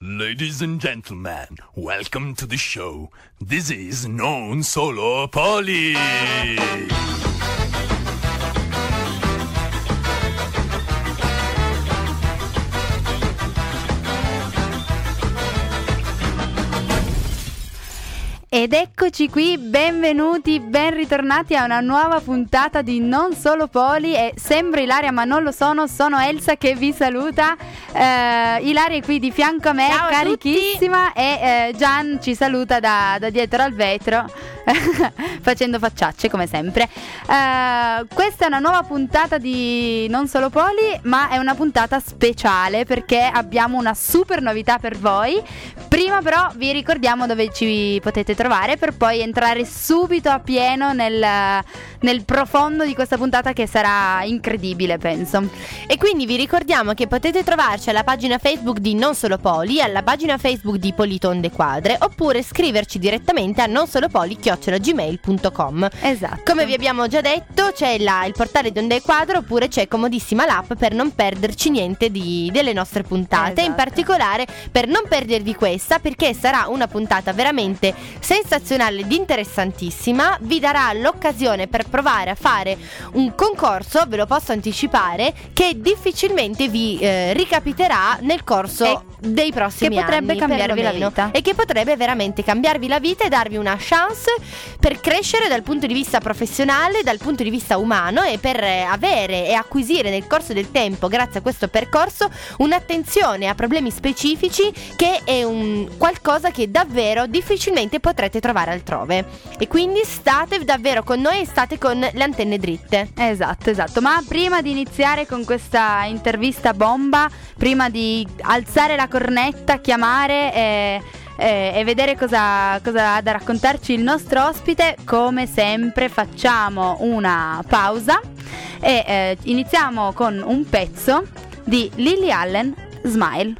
Ladies and gentlemen, welcome to the show. This is Non Solo Poli. Ed eccoci qui, benvenuti, ben ritornati a una nuova puntata di Non Solo Poli. E sembro Ilaria ma non lo sono Elsa che vi saluta. Ilaria è qui di fianco a me, ciao, carichissima, e Gian ci saluta da dietro al vetro facendo facciacce come sempre. Questa è una nuova puntata di Non Solo Poli, ma è una puntata speciale perché abbiamo una super novità per voi. Prima però vi ricordiamo dove ci potete trovare per poi entrare subito a pieno nel profondo di questa puntata, che sarà incredibile, penso. E quindi vi ricordiamo che potete trovarci alla pagina Facebook di Non Solo Poli, alla pagina Facebook di Politonde Quadre, oppure scriverci direttamente a nonsolopoli@gmail.com. Esatto. Come vi abbiamo già detto, c'è il portale di Onde Quadro, oppure c'è comodissima l'app per non perderci niente delle nostre puntate. Esatto. In particolare per non perdervi questa, perché sarà una puntata veramente sensazionale ed interessantissima. Vi darà l'occasione per provare a fare un concorso, ve lo posso anticipare, che difficilmente vi ricapiterà nel corso dei prossimi anni, che potrebbe cambiarvi la vita, e che potrebbe veramente cambiarvi la vita e darvi una chance per crescere dal punto di vista professionale, dal punto di vista umano, e per avere e acquisire nel corso del tempo, grazie a questo percorso, un'attenzione a problemi specifici, che è un qualcosa che davvero difficilmente potrete trovare altrove. E quindi state davvero con noi e state con le antenne dritte. Esatto. Ma prima di iniziare con questa intervista bomba, prima di alzare la cornetta, chiamare e vedere cosa ha da raccontarci il nostro ospite, come sempre facciamo una pausa e iniziamo con un pezzo di Lily Allen, Smile.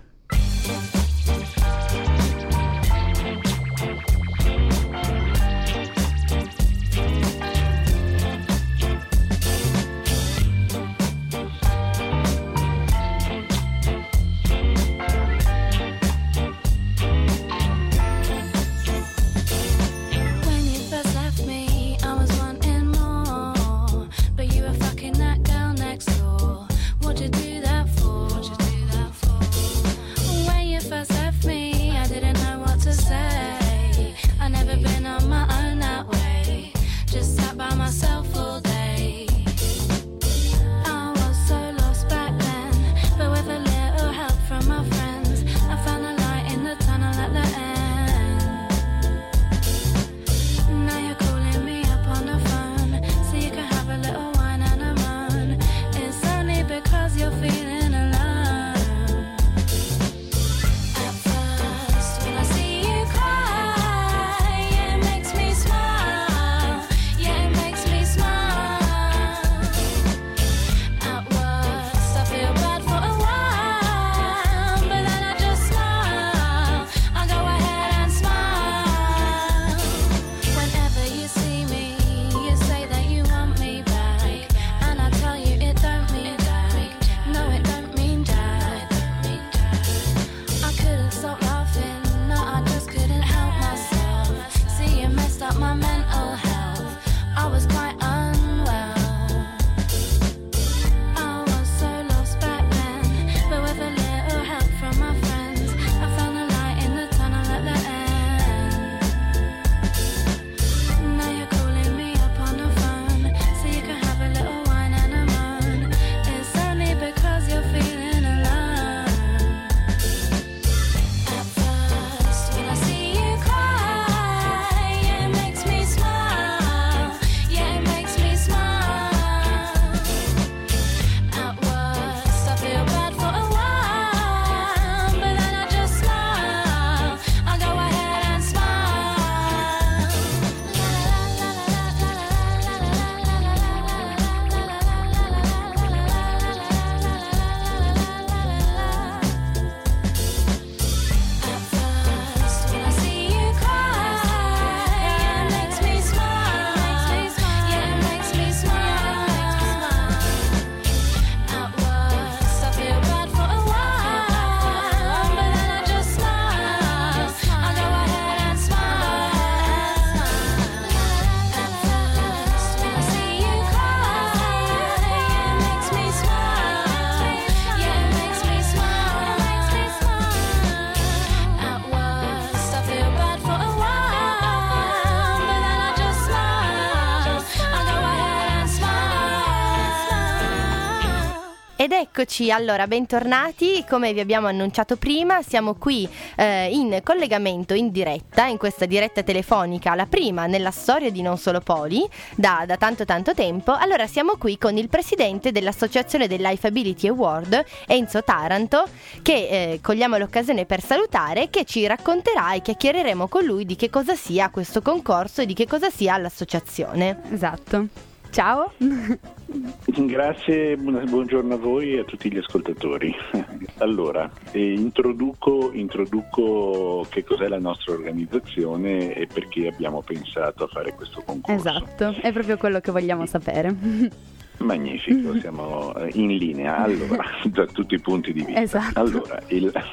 ed eccoci, allora bentornati, come vi abbiamo annunciato prima siamo qui in collegamento in diretta, in questa diretta telefonica, la prima nella storia di Non Solo Poli, da tanto tempo. Allora siamo qui con il presidente dell'Associazione del Life Ability Award, Enzo Taranto, che cogliamo l'occasione per salutare, che ci racconterà e chiacchiereremo con lui di che cosa sia questo concorso e di che cosa sia l'associazione. Esatto. Ciao. Grazie, buongiorno a voi e a tutti gli ascoltatori. Allora, introduco che cos'è la nostra organizzazione e perché abbiamo pensato a fare questo concorso. Esatto, è proprio quello che vogliamo sapere. Magnifico, siamo in linea, allora, da tutti i punti di vista. Esatto. Allora,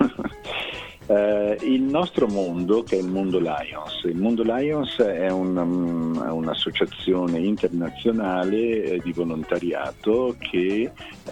il nostro mondo, che è il mondo Lions è un'associazione internazionale di volontariato che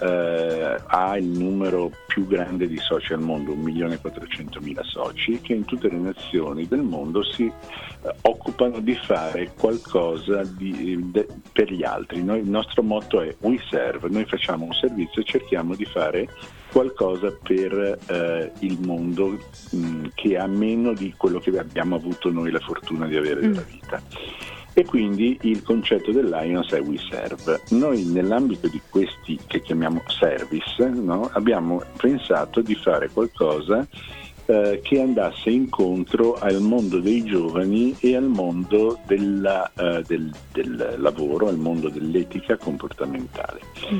ha il numero più grande di soci al mondo, 1.400.000 soci, che in tutte le nazioni del mondo si occupano di fare qualcosa per gli altri. Il nostro motto è We Serve, noi facciamo un servizio e cerchiamo di fare qualcosa per il mondo che ha meno di quello che abbiamo avuto noi la fortuna di avere nella vita. E quindi il concetto del Lions è We Serve. Noi nell'ambito di questi che chiamiamo service, no, abbiamo pensato di fare qualcosa che andasse incontro al mondo dei giovani e al mondo del lavoro, al mondo dell'etica comportamentale.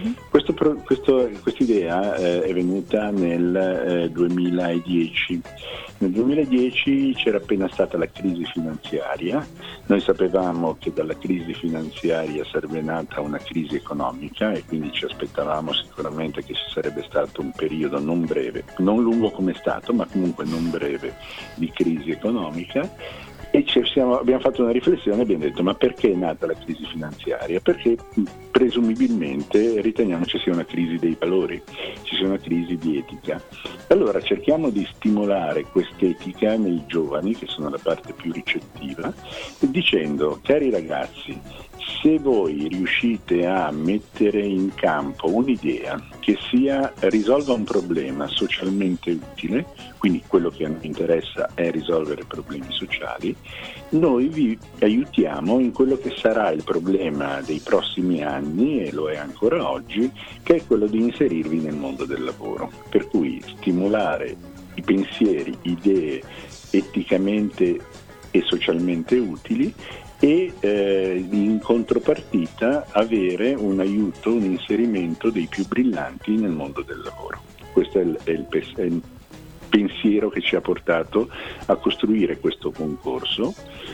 Questa idea è venuta nel 2010. Nel 2010 c'era appena stata la crisi finanziaria, noi sapevamo che dalla crisi finanziaria sarebbe nata una crisi economica e quindi ci aspettavamo sicuramente che ci sarebbe stato un periodo non breve, non lungo come è stato, ma comunque non breve, di crisi economica. E abbiamo fatto una riflessione e abbiamo detto: ma perché è nata la crisi finanziaria? Perché presumibilmente riteniamo ci sia una crisi dei valori, ci sia una crisi di etica. Allora cerchiamo di stimolare quest'etica nei giovani, che sono la parte più ricettiva, dicendo: cari ragazzi, se voi riuscite a mettere in campo un'idea che risolva un problema socialmente utile, quindi quello che a noi interessa è risolvere problemi sociali, noi vi aiutiamo in quello che sarà il problema dei prossimi anni, e lo è ancora oggi, che è quello di inserirvi nel mondo del lavoro. Per cui stimolare i pensieri, idee eticamente e socialmente utili, e in contropartita avere un aiuto, un inserimento dei più brillanti nel mondo del lavoro. Questo è il pensiero che ci ha portato a costruire questo concorso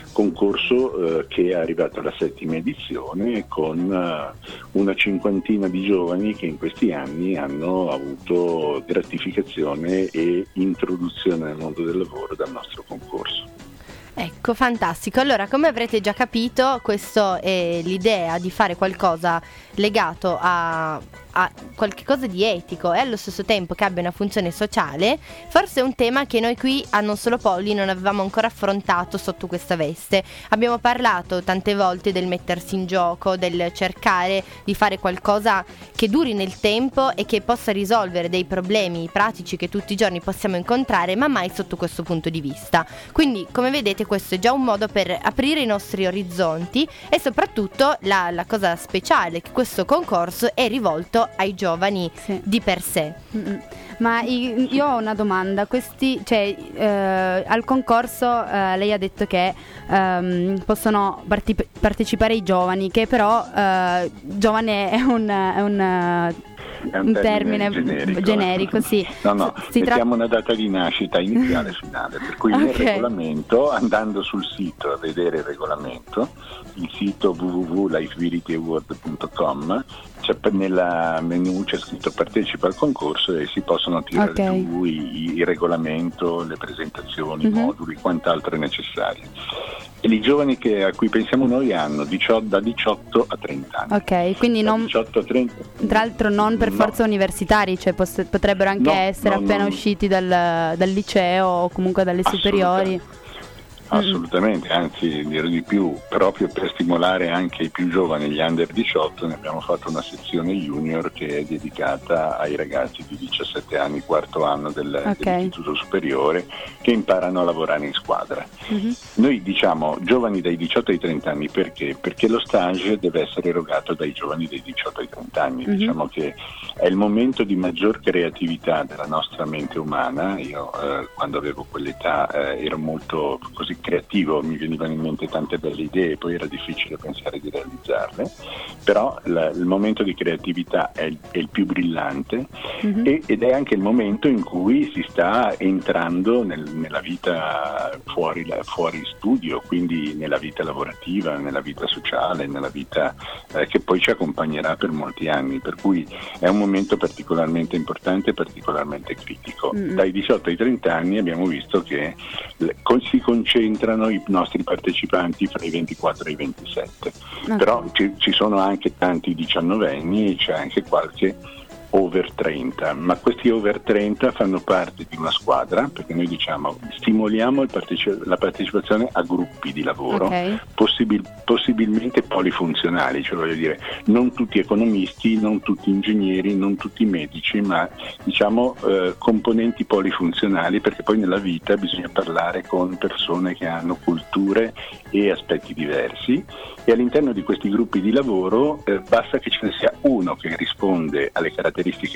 che è arrivato alla 7ª edizione, con una cinquantina di giovani che in questi anni hanno avuto gratificazione e introduzione nel mondo del lavoro dal nostro concorso. Ecco, fantastico. Allora, come avrete già capito, questa è l'idea di fare qualcosa legato a qualche cosa di etico e allo stesso tempo che abbia una funzione sociale. Forse è un tema che noi qui a Non Solo Poli non avevamo ancora affrontato sotto questa veste. Abbiamo parlato tante volte del mettersi in gioco, del cercare di fare qualcosa che duri nel tempo e che possa risolvere dei problemi pratici che tutti i giorni possiamo incontrare, ma mai sotto questo punto di vista. Quindi, come vedete, questo è già un modo per aprire i nostri orizzonti, e soprattutto la cosa speciale è che questo concorso è rivolto ai giovani di per sé. Ma io ho una domanda. Al concorso lei ha detto che possono partecipare i giovani, che però giovane è un termine generico, sì. No, mettiamo una data di nascita iniziale e finale, per cui nel regolamento, andando sul sito a vedere il regolamento, il sito www.lifeabilityaward.com, nella menu c'è scritto partecipa al concorso e si possono tirare giù il regolamento, le presentazioni, i moduli, quant'altro è necessario. E i giovani a cui pensiamo noi hanno da 18 a 30 anni. Ok, quindi non, 18 a 30, tra l'altro non per forza universitari, cioè potrebbero anche essere appena usciti dal liceo o comunque dalle superiori. assolutamente, anzi dirò di più, proprio per stimolare anche i più giovani, gli under 18, ne abbiamo fatto una sezione junior che è dedicata ai ragazzi di 17 anni, quarto anno dell'istituto superiore, che imparano a lavorare in squadra. Noi diciamo giovani dai 18 ai 30 anni perché? Perché lo stage deve essere erogato dai giovani dai 18 ai 30 anni, diciamo che è il momento di maggior creatività della nostra mente umana. Io quando avevo quell'età ero molto così creativo, mi venivano in mente tante belle idee, poi era difficile pensare di realizzarle, però il momento di creatività è il più brillante ed è anche il momento in cui si sta entrando nella vita fuori studio, quindi nella vita lavorativa, nella vita sociale, nella vita che poi ci accompagnerà per molti anni, per cui è un momento particolarmente importante e particolarmente critico. Dai 18 ai 30 anni abbiamo visto che si concentrano i nostri partecipanti fra i 24 e i 27, però ci sono anche tanti 19enni e c'è anche qualche over 30, ma questi over 30 fanno parte di una squadra, perché noi diciamo stimoliamo la partecipazione a gruppi di lavoro, possibilmente polifunzionali, cioè voglio dire non tutti economisti, non tutti ingegneri, non tutti medici, ma diciamo componenti polifunzionali, perché poi nella vita bisogna parlare con persone che hanno culture e aspetti diversi, e all'interno di questi gruppi di lavoro basta che ce ne sia uno che risponde alle caratteristiche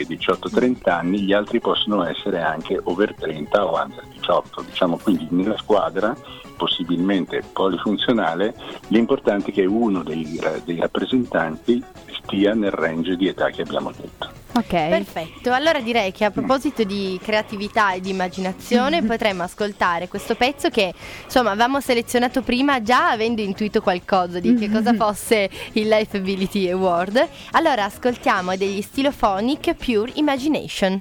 18-30 anni, gli altri possono essere anche over 30 o under 18, diciamo, quindi nella squadra possibilmente polifunzionale, l'importante è che uno dei rappresentanti stia nel range di età che abbiamo detto. Ok, perfetto. Allora direi che a proposito di creatività e di immaginazione potremmo ascoltare questo pezzo che insomma avevamo selezionato prima già avendo intuito qualcosa di che cosa fosse il Life Ability Award. Allora ascoltiamo degli Stilophonic Pure Imagination.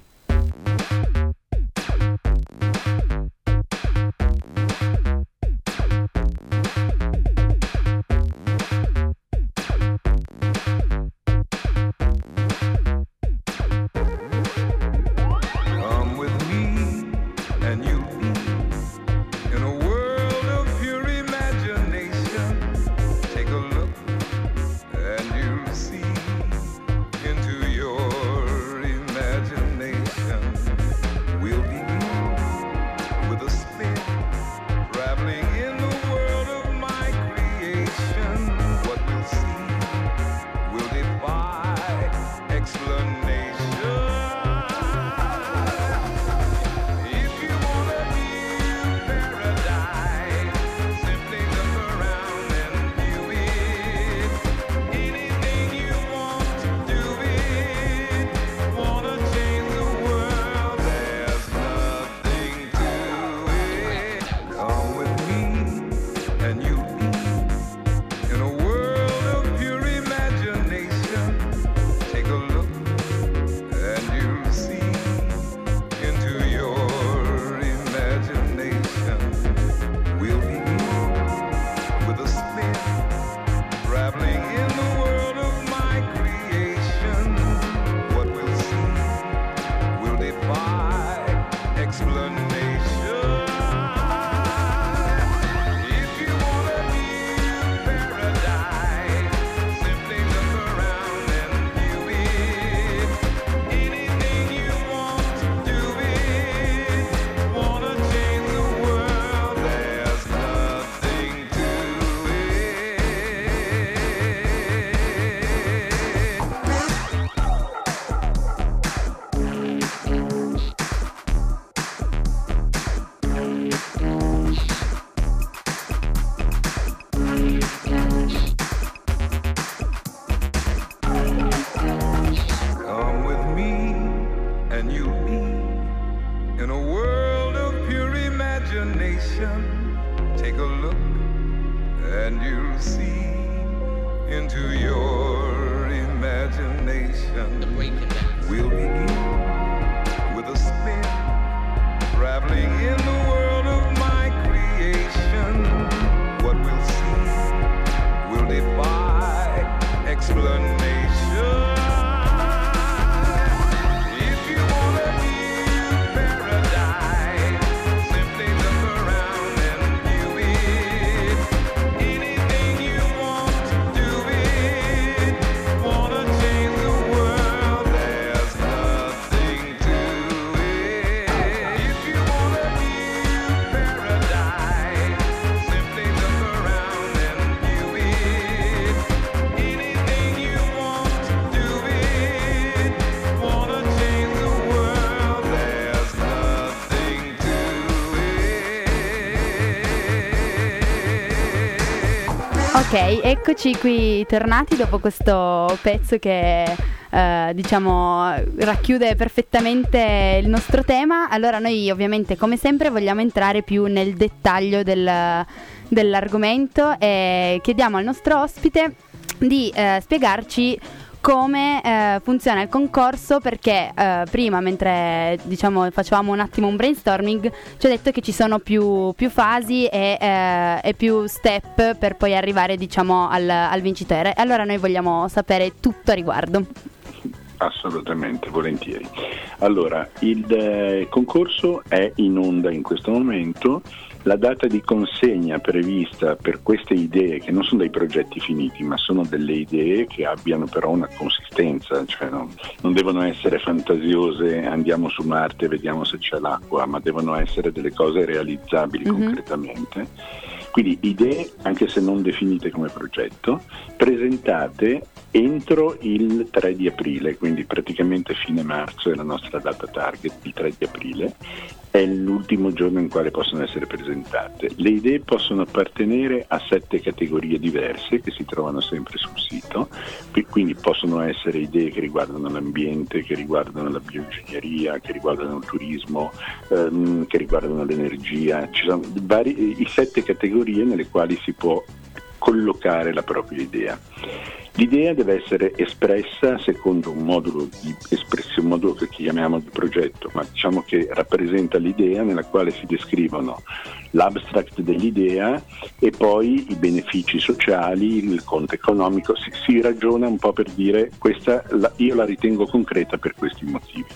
Ok, eccoci qui tornati dopo questo pezzo che racchiude perfettamente il nostro tema. Allora noi ovviamente come sempre vogliamo entrare più nel dettaglio dell'argomento e chiediamo al nostro ospite di spiegarci come funziona il concorso, perché prima, mentre facevamo un attimo un brainstorming, ci ha detto che ci sono più fasi e più step per poi arrivare al vincitore. Allora noi vogliamo sapere tutto a riguardo. Assolutamente, volentieri. Allora, il concorso è in onda in questo momento. La data di consegna prevista per queste idee, che non sono dei progetti finiti, ma sono delle idee che abbiano però una consistenza, cioè non devono essere fantasiose, andiamo su Marte e vediamo se c'è l'acqua, ma devono essere delle cose realizzabili concretamente. Quindi idee, anche se non definite come progetto, presentate entro il 3 di aprile, quindi praticamente fine marzo è la nostra data target, il 3 di aprile. È l'ultimo giorno in quale possono essere presentate. Le idee possono appartenere a 7 categorie diverse che si trovano sempre sul sito, quindi possono essere idee che riguardano l'ambiente, che riguardano la bioingegneria, che riguardano il turismo, che riguardano l'energia. Ci sono i 7 categorie nelle quali si può collocare la propria idea. L'idea deve essere espressa secondo un modulo di espressione, un modulo che chiamiamo di progetto, ma diciamo che rappresenta l'idea, nella quale si descrivono l'abstract dell'idea e poi i benefici sociali, il conto economico. Si ragiona un po' per dire io la ritengo concreta per questi motivi.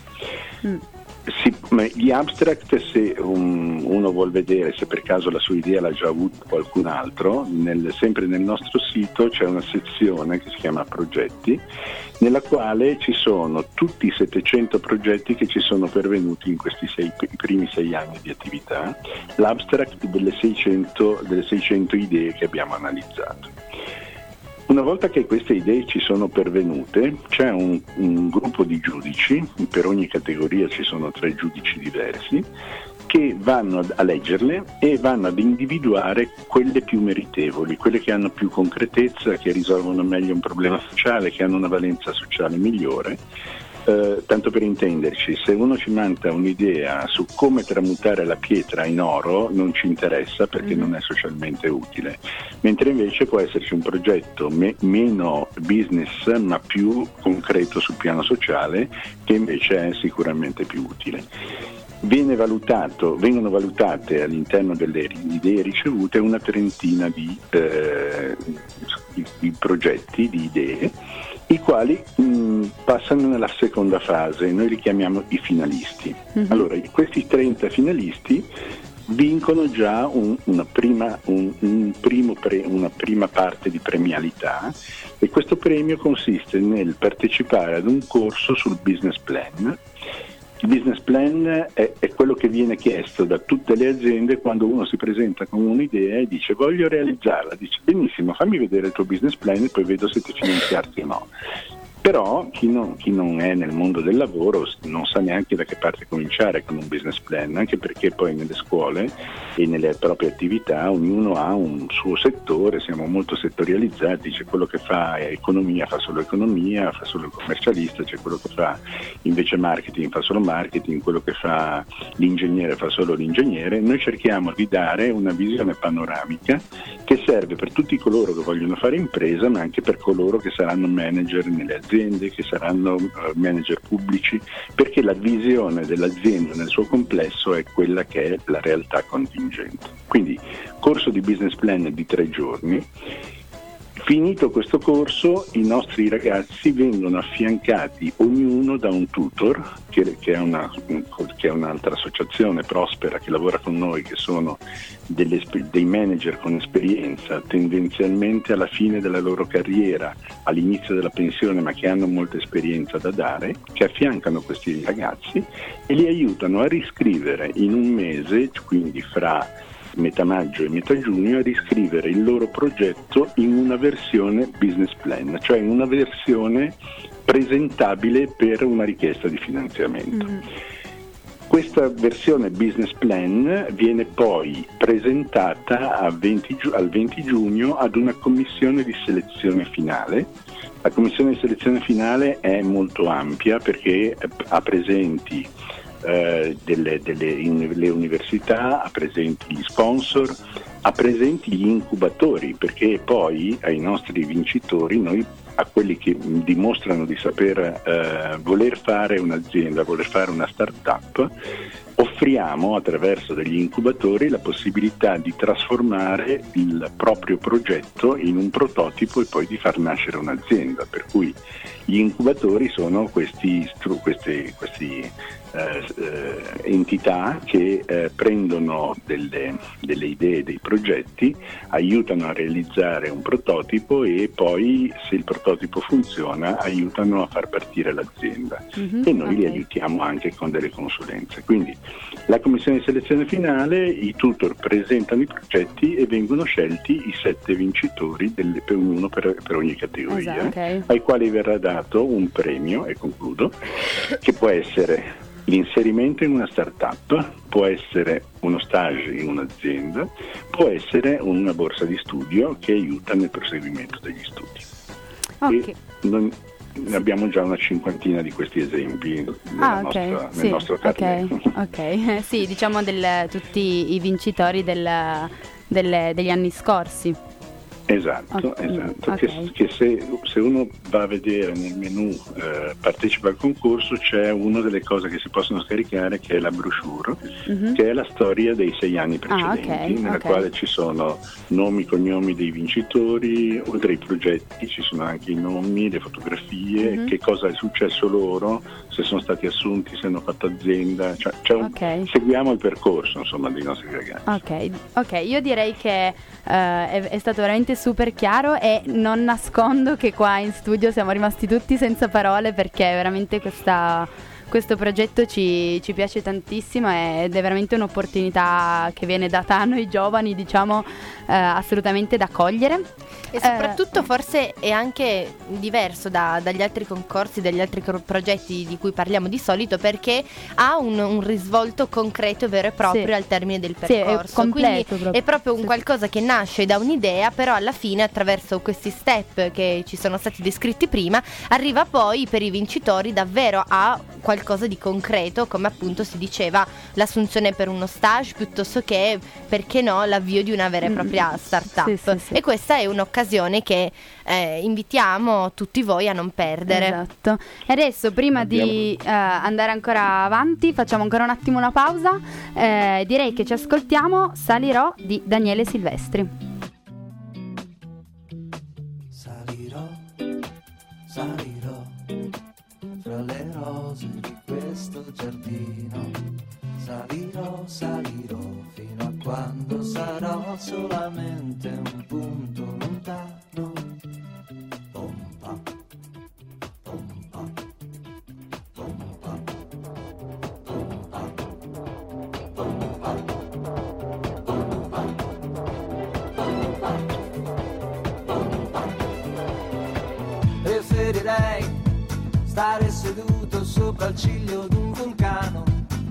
Gli abstract, se uno vuol vedere se per caso la sua idea l'ha già avuta qualcun altro, sempre nel nostro sito c'è una sezione che si chiama progetti, nella quale ci sono tutti i 700 progetti che ci sono pervenuti in questi i primi 6 anni di attività, l'abstract delle 600 idee che abbiamo analizzato. Una volta che queste idee ci sono pervenute, c'è un gruppo di giudici, per ogni categoria ci sono 3 giudici diversi, che vanno a leggerle e vanno ad individuare quelle più meritevoli, quelle che hanno più concretezza, che risolvono meglio un problema sociale, che hanno una valenza sociale migliore. Tanto per intenderci, se uno ci manda un'idea su come tramutare la pietra in oro, non ci interessa perché non è socialmente utile, mentre invece può esserci un progetto meno business ma più concreto sul piano sociale, che invece è sicuramente più utile. Vengono valutate all'interno delle idee ricevute una trentina di progetti, di idee, i quali passano nella seconda fase. Noi li chiamiamo i finalisti. Allora, questi 30 finalisti vincono già una prima parte di premialità, e questo premio consiste nel partecipare ad un corso sul business plan. Il business plan è quello che viene chiesto da tutte le aziende quando uno si presenta con un'idea e dice voglio realizzarla. Dice benissimo, fammi vedere il tuo business plan e poi vedo se ti finanziarti o no. Però chi non è nel mondo del lavoro non sa neanche da che parte cominciare con un business plan, anche perché poi nelle scuole e nelle proprie attività ognuno ha un suo settore, siamo molto settorializzati, c'è quello che fa economia, fa solo economia, fa solo il commercialista, c'è quello che fa invece marketing, fa solo marketing, quello che fa l'ingegnere fa solo l'ingegnere. Noi cerchiamo di dare una visione panoramica che serve per tutti coloro che vogliono fare impresa, ma anche per coloro che saranno manager nelle aziende, che saranno manager pubblici, perché la visione dell'azienda nel suo complesso è quella che è la realtà contingente. Quindi corso di business plan di 3 giorni. Finito questo corso, i nostri ragazzi vengono affiancati ognuno da un tutor, che è un'altra associazione prospera che lavora con noi, che sono dei manager con esperienza, tendenzialmente alla fine della loro carriera, all'inizio della pensione, ma che hanno molta esperienza da dare, che affiancano questi ragazzi e li aiutano a riscrivere in un mese, quindi fra metà maggio e metà giugno, a riscrivere il loro progetto in una versione business plan, cioè in una versione presentabile per una richiesta di finanziamento. Questa versione business plan viene poi presentata al 20 giugno ad una commissione di selezione finale. La commissione di selezione finale è molto ampia perché ha presenti le università, ha presenti gli sponsor, ha presenti gli incubatori, perché poi ai nostri vincitori, noi, a quelli che dimostrano di saper voler fare un'azienda, voler fare una start-up, offriamo attraverso degli incubatori la possibilità di trasformare il proprio progetto in un prototipo e poi di far nascere un'azienda, per cui gli incubatori sono questi entità che prendono delle idee, dei progetti, aiutano a realizzare un prototipo e poi, se il prototipo funziona, aiutano a far partire l'azienda, e noi li aiutiamo anche con delle consulenze. Quindi la commissione di selezione finale, i tutor presentano i progetti e vengono scelti i 7 vincitori, ognuno per ogni categoria, ai quali verrà dato un premio, e concludo, che può essere l'inserimento in una start-up, può essere uno stage in un'azienda, può essere una borsa di studio che aiuta nel proseguimento degli studi. E abbiamo già una cinquantina di questi esempi nel nostro carnet. Sì, diciamo tutti i vincitori degli anni scorsi. Esatto. Che se uno va a vedere nel menu partecipa al concorso, c'è una delle cose che si possono scaricare, che è la brochure, che è la storia dei 6 anni precedenti, nella quale ci sono nomi, cognomi dei vincitori, oltre ai progetti ci sono anche i nomi, le fotografie, che cosa è successo loro, se sono stati assunti, se hanno fatto azienda, seguiamo il percorso, insomma, dei nostri ragazzi. Ok, io direi che è stato veramente super chiaro, e non nascondo che qua in studio siamo rimasti tutti senza parole, perché veramente questo progetto ci piace tantissimo ed è veramente un'opportunità che viene data a noi giovani, diciamo, assolutamente da cogliere. E soprattutto forse è anche diverso dagli altri concorsi, dagli altri progetti di cui parliamo di solito, perché ha un risvolto concreto, vero e proprio, al termine del percorso. È completo, quindi è proprio un qualcosa che nasce da un'idea, però alla fine, attraverso questi step che ci sono stati descritti prima, arriva poi per i vincitori davvero a qualcosa di concreto, come appunto si diceva, l'assunzione per uno stage, piuttosto che, perché no, l'avvio di una vera e propria start-up. Sì. E questa è un'occasione che invitiamo tutti voi a non perdere. Esatto. E adesso, prima di andare ancora avanti, facciamo ancora un attimo una pausa. Direi che ci ascoltiamo Salirò di Daniele Silvestri. Salirò fra le rose di questo giardino, salirò fino a quando sarò solamente un punto lontano. Pompa, pompa, pompa, pompa, pompa, pompa, pompa. Preferirei stare seduto sopra il ciglio d'un vulcano.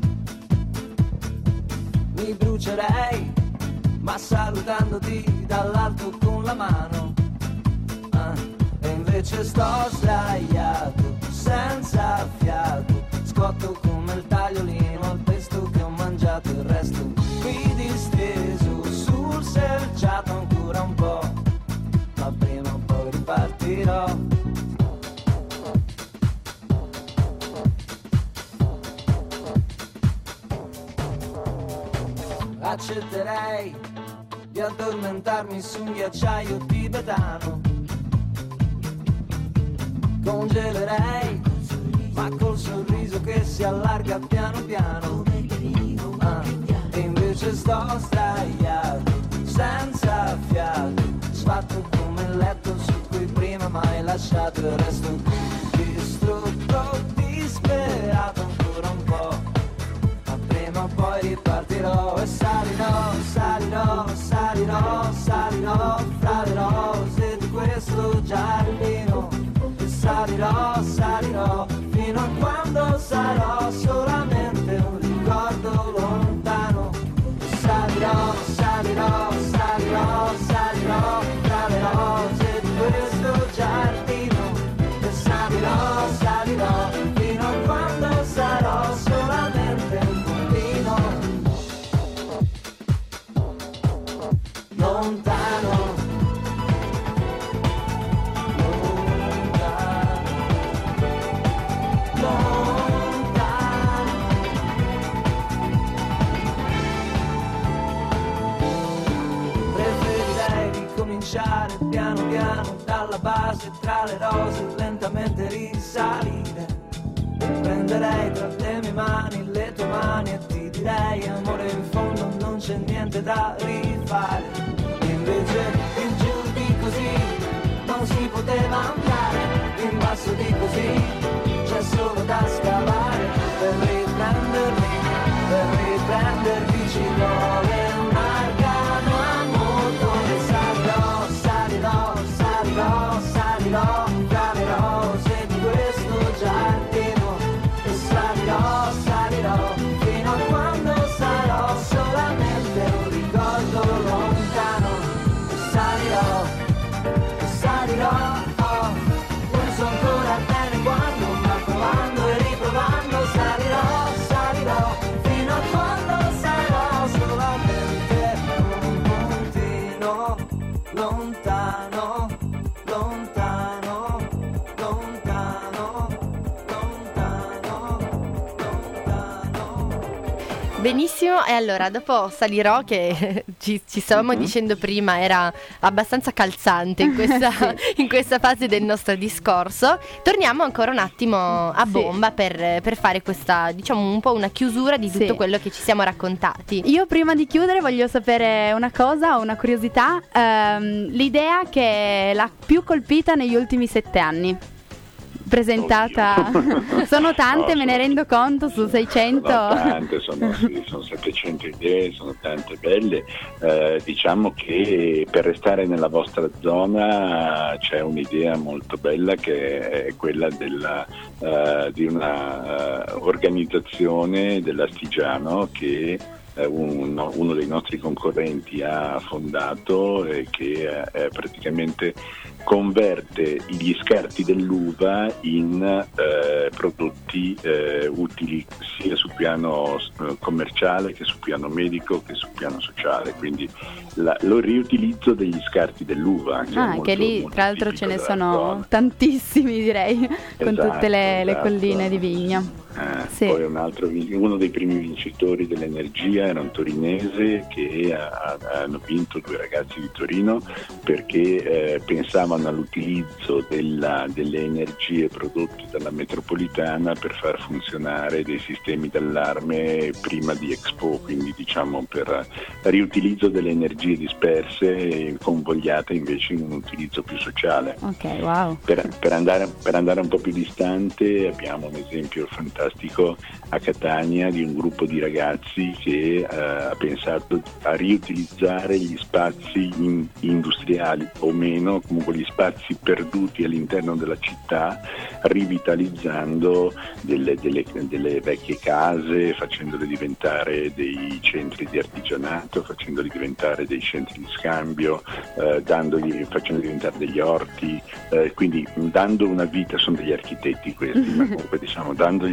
Mi brucerei, ma salutandoti dall'alto con la mano. E invece sto sdraiato, senza fiato, scotto come il tagliolino al pesto che ho mangiato. Il resto qui disteso sul selciato ancora un po', ma prima o poi ripartirò. Accetterei di addormentarmi su un ghiacciaio tibetano. Congelerei, ma col sorriso che si allarga piano piano. E invece sto sdraiato, senza fiato, sfatto come il letto su cui prima m'hai lasciato. Il resto distrutto, disperato ancora un po', ma prima o poi ripartirò. E salirò fra le rose di questo giardino. E salirò fino a quando sarò solamente un ricordo. salirò, salirò, salirò tra le rose di questo giardino e salirò, salirò fino a quando sarò solamente un bambino lontano, cominciare piano piano dalla base tra le rose, lentamente risalire. Prenderei tra le mie mani le tue mani e ti direi amore, in fondo non c'è niente da rifare. Invece in giù di così non si poteva andare, in basso di così c'è solo da scavare. Per riprendermi ci vuole un arcano a motore. Salirò, salirò, salirò, salirò tra le rose di questo giardino e salirò, salirò fino a quando sarò solamente un ricordo lontano. E salirò, oh, non so ancora bene quando, ma provando e riprovando salirò, salirò fino a quando sarò solamente un puntino lontano, lontano, lontano, lontano, lontano. Benissimo, e allora dopo Salirò, che ci stavamo dicendo prima era abbastanza calzante in questa fase del nostro discorso, torniamo ancora un attimo a bomba per fare questa, diciamo, un po' una chiusura di tutto quello che ci siamo raccontati. Io prima di chiudere voglio sapere una cosa, una curiosità, l'idea che l'ha più colpita negli ultimi 7 anni presentata. Sono tante, me ne rendo conto, su 600. Sono tante, sono 700 idee, sono tante belle. Diciamo che per restare nella vostra zona c'è un'idea molto bella che è quella di una organizzazione dell'Astigiano che uno dei nostri concorrenti ha fondato e che praticamente converte gli scarti dell'uva in prodotti utili sia sul piano commerciale che sul piano medico che sul piano sociale, quindi lo riutilizzo degli scarti dell'uva che lì molto tra l'altro ce ne sono tantissimi, direi, con tutte le colline di vigno. Poi uno dei primi vincitori dell'energia era un torinese che hanno vinto 2 ragazzi di Torino perché pensavano all'utilizzo delle energie prodotte dalla metropolitana per far funzionare dei sistemi d'allarme prima di Expo, quindi diciamo per riutilizzo delle energie disperse e convogliate invece in un utilizzo più sociale. Ok, wow. Per andare un po' più distante abbiamo un esempio fantastico a Catania di un gruppo di ragazzi che ha pensato a riutilizzare gli spazi industriali o meno, comunque gli spazi perduti all'interno della città, rivitalizzando delle vecchie case, facendole diventare dei centri di artigianato, facendoli diventare dei centri di scambio, facendo diventare degli orti, quindi dando una vita, sono degli architetti questi, ma comunque diciamo dandogli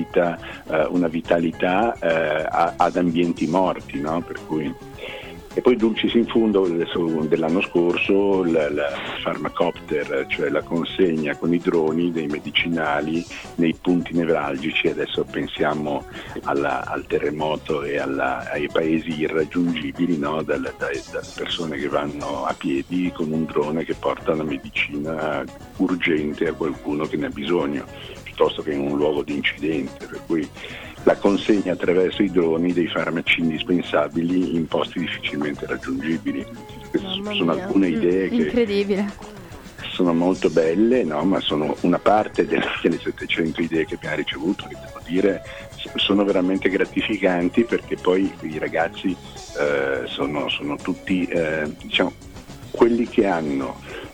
una vitalità ad ambienti morti, no? Per cui. E poi dulcis in fundo dell'anno scorso la Pharmacopter, cioè la consegna con i droni dei medicinali nei punti nevralgici. Adesso pensiamo al terremoto e ai paesi irraggiungibili, no? dalle persone che vanno a piedi con un drone che porta la medicina urgente a qualcuno che ne ha bisogno, piuttosto che in un luogo di incidente, per cui la consegna attraverso i droni dei farmaci indispensabili in posti difficilmente raggiungibili. Queste sono alcune idee che sono molto belle, no? Ma sono una parte delle 700 idee che abbiamo ricevuto, che devo dire sono veramente gratificanti, perché poi i ragazzi sono tutti diciamo quelli che hanno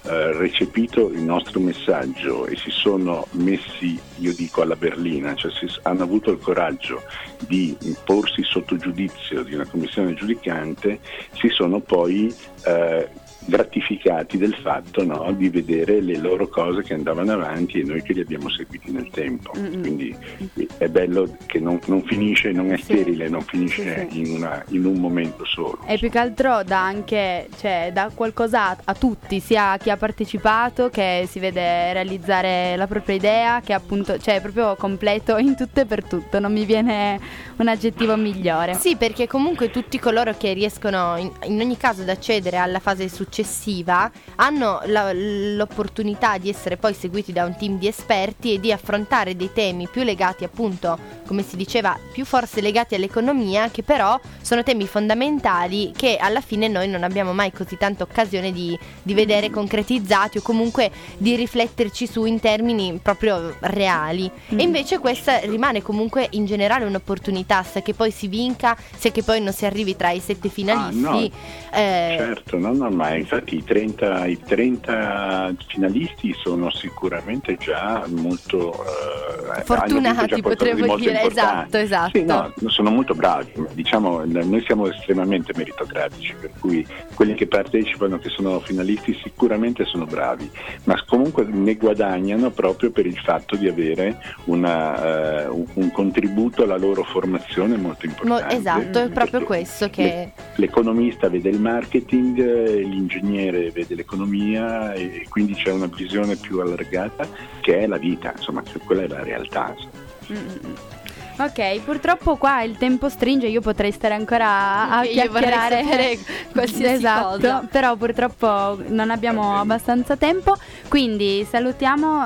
recepito il nostro messaggio e si sono messi, io dico, alla berlina, cioè hanno avuto il coraggio di porsi sotto giudizio di una commissione giudicante, si sono poi gratificati del fatto, no, di vedere le loro cose che andavano avanti e noi che li abbiamo seguiti nel tempo. Quindi è bello che non finisce, non è sterile, non finisce in un momento solo. E più che altro dà anche, cioè, dà qualcosa a tutti, sia a chi ha partecipato, che si vede realizzare la propria idea, che appunto, cioè, è proprio completo in tutto e per tutto, non mi viene un aggettivo migliore. Sì, perché comunque tutti coloro che riescono in ogni caso ad accedere alla fase successiva hanno l'opportunità di essere poi seguiti da un team di esperti e di affrontare dei temi più legati, appunto, come si diceva, più forse legati all'economia, che però sono temi fondamentali che alla fine noi non abbiamo mai così tanta occasione di vedere concretizzati o comunque di rifletterci su in termini proprio reali. E invece questa rimane comunque in generale un'opportunità, sia che poi si vinca, sia che poi non si arrivi tra i 7 finalisti. Certo, no, ma infatti i 30 finalisti sono sicuramente già molto fortunati, potremmo dire. Importante. Esatto. Sì, no, sono molto bravi, diciamo, noi siamo estremamente meritocratici, per cui quelli che partecipano, che sono finalisti, sicuramente sono bravi, ma comunque ne guadagnano proprio per il fatto di avere un contributo alla loro formazione molto importante. Esatto, è proprio questo che l'economista vede il marketing, l'ingegnere vede l'economia e quindi c'è una visione più allargata che è la vita, insomma, quella è la realtà. Ok, purtroppo qua il tempo stringe, io potrei stare ancora a chiacchierare qualsiasi cosa, però purtroppo non abbiamo abbastanza tempo, quindi salutiamo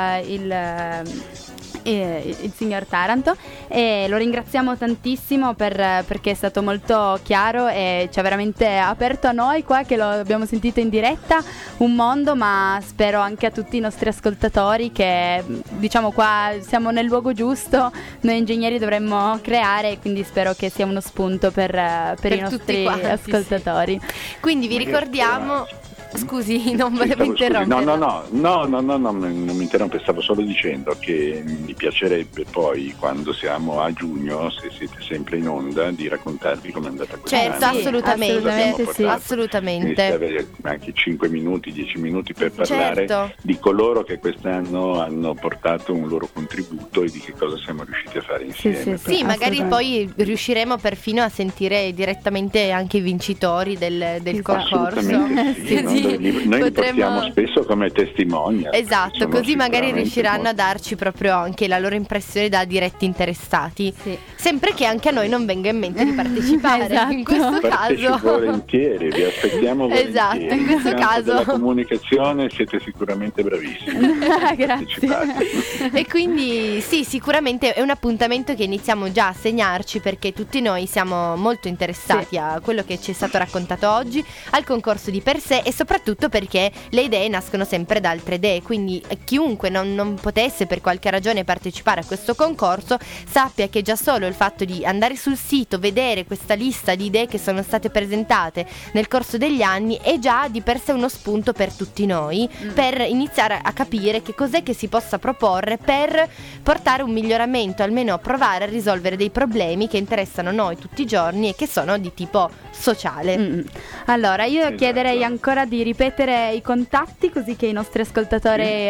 il signor Taranto e lo ringraziamo tantissimo perché è stato molto chiaro e ci ha veramente aperto a noi qua che lo abbiamo sentito in diretta un mondo, ma spero anche a tutti i nostri ascoltatori che, diciamo, qua siamo nel luogo giusto, noi ingegneri dovremmo creare, quindi spero che sia uno spunto per i nostri ascoltatori. Sì. Quindi vi ricordiamo. Scusi, non volevo interrompere. No, non mi interrompe, stavo solo dicendo che mi piacerebbe poi, quando siamo a giugno, se siete sempre in onda, di raccontarvi com'è andata quest'anno. Certo, assolutamente. Avere anche 5 minuti, 10 minuti per parlare di coloro che quest'anno hanno portato un loro contributo e di che cosa siamo riusciti a fare insieme. Sì, magari poi riusciremo perfino a sentire direttamente anche i vincitori del concorso. Assolutamente sì. Noi li portiamo spesso come testimonial. Esatto, così magari riusciranno a darci proprio anche la loro impressione da diretti interessati. Sempre che anche a noi non venga in mente di partecipare. In questo caso volentieri, vi aspettiamo volentieri. Esatto, in questo caso la comunicazione siete sicuramente bravissimi. Grazie. E quindi sì, sicuramente è un appuntamento che iniziamo già a segnarci, perché tutti noi siamo molto interessati a quello che ci è stato raccontato oggi, al concorso di per sé, e soprattutto perché le idee nascono sempre da altre idee, quindi chiunque non potesse per qualche ragione partecipare a questo concorso sappia che già solo il fatto di andare sul sito, vedere questa lista di idee che sono state presentate nel corso degli anni è già di per sé uno spunto per tutti noi, per iniziare a capire che cos'è che si possa proporre per portare un miglioramento, almeno provare a risolvere dei problemi che interessano noi tutti i giorni e che sono di tipo sociale. Allora io chiederei ancora di ripetere i contatti, così che i nostri ascoltatori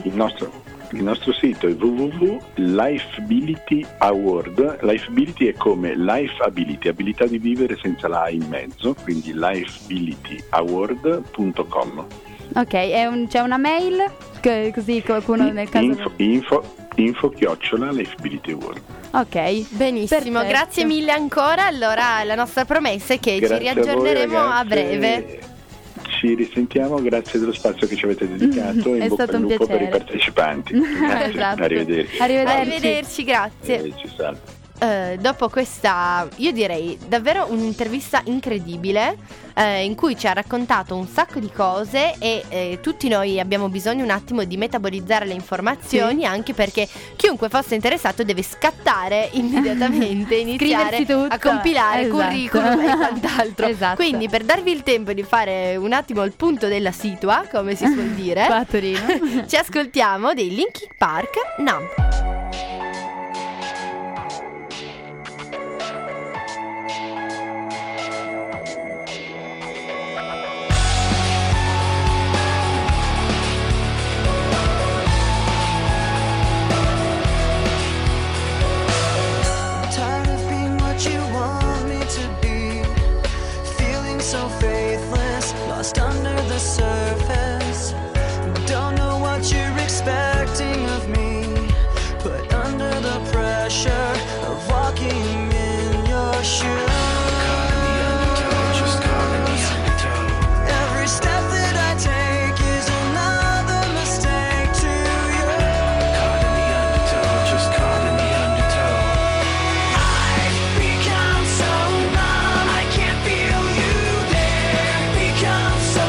Il nostro sito è www.lifeability award. Lifeability è come life ability, abilità di vivere senza la A in mezzo, quindi lifeabilityaward.com. Ok, c'è una mail così qualcuno nel caso info@lifeability award. Ok, benissimo, perfetto. Grazie mille ancora. Allora la nostra promessa è che ci riaggiorneremo a breve. Ci risentiamo, grazie dello spazio che ci avete dedicato e in bocca al lupo per i partecipanti. Grazie. Esatto. Arrivederci. Arrivederci, grazie. Ci salve. dopo questa, io direi davvero un'intervista incredibile, in cui ci ha raccontato un sacco di cose e tutti noi abbiamo bisogno un attimo di metabolizzare le informazioni, anche perché chiunque fosse interessato deve scattare immediatamente, iniziare a compilare curriculum e quant'altro. Esatto. Quindi, per darvi il tempo di fare un attimo il punto della situa, come si suol dire, qua a Torino, ci ascoltiamo dei Linkin Park Numb. Surface, don't know what you're expecting of me, but under the pressure of walking in your shoes, every step that I take is another mistake to you. Caught in the undertow, just caught in the undertow. I've become so numb, I can't feel you there. Become so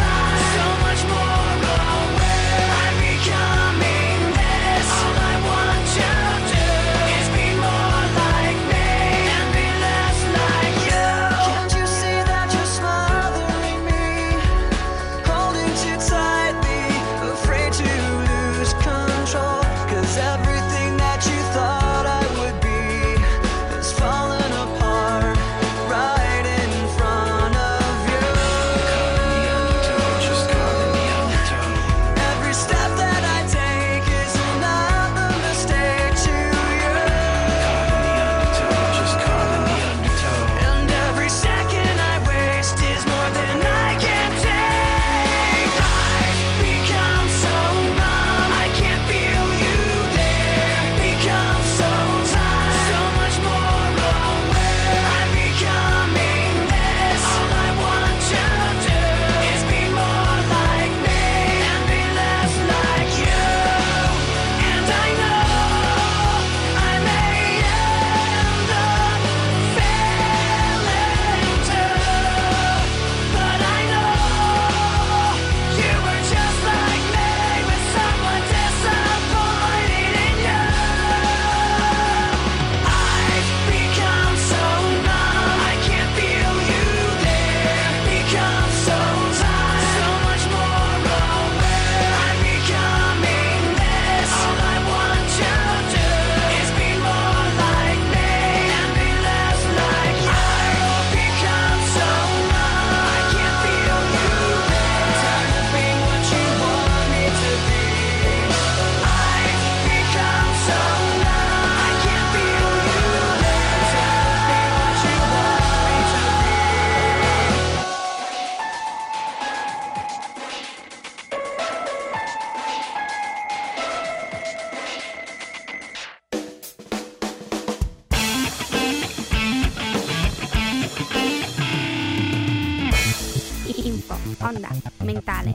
onda mentale.